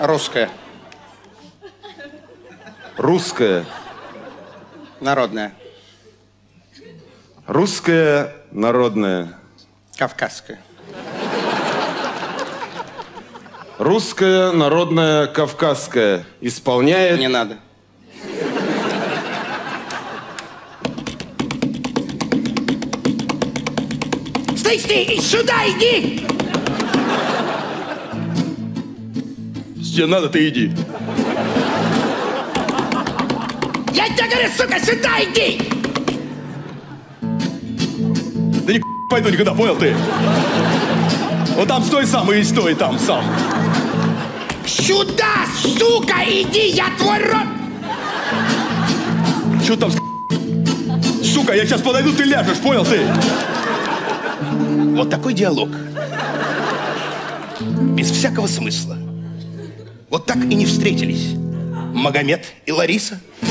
Русская. Русская. Народная. Русская народная. Кавказская. Русская народная кавказская. Исполняет... Не надо. Стой, сюда иди! Тебе надо, ты иди. Я тебе говорю, сука, сюда иди! Да не пойду никуда, понял ты? Вот там стой сам и стой там сам. Сюда, сука, иди, я твой рот! Что там, сука, я сейчас подойду, ты ляжешь, понял ты? Вот такой диалог. Без всякого смысла. Вот так и не встретились Магомед и Лариса.